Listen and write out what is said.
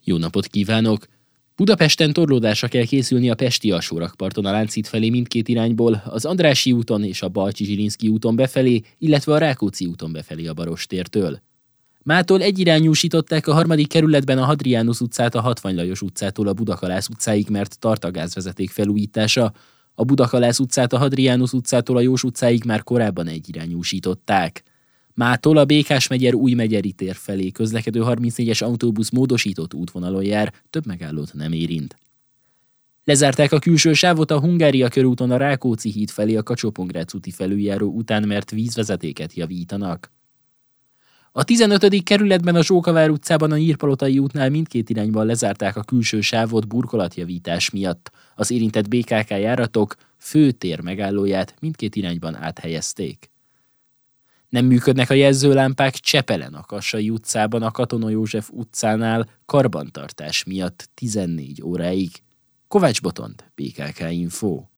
Jó napot kívánok! Budapesten torlódásra kell készülni a pesti alsórakparton a Lánchíd felé mindkét irányból, az Andrássy úton és a Balcsi-Zsilinszky úton befelé, illetve a Rákóczi úton befelé a Barostértől. Mától egyirányúsították a 3. kerületben a Hadrianus utcát a Hatvany Lajos utcától a Budakalász utcáig, mert tart a gázvezeték felújítása. A Budakalász utcát a Hadrianus utcától a Jós utcáig már korábban egyirányúsították. Mától a Békás-megyer Újmegyeri tér felé közlekedő 34-es autóbusz módosított útvonalon jár, több megállót nem érint. Lezárták a külső sávot a Hungária körúton a Rákóczi híd felé a Kacsó-Pongrác úti felüljáró után, mert vízvezetéket javítanak. A 15. kerületben a Zsókavár utcában a Nyírpalotai útnál mindkét irányban lezárták a külső sávot burkolatjavítás miatt. Az érintett BKK járatok főtér megállóját mindkét irányban áthelyezték. Nem működnek a jelzőlámpák Csepelen a Kassai utcában, a Katona József utcánál karbantartás miatt 14 óráig. Kovács Botond, BKK Info.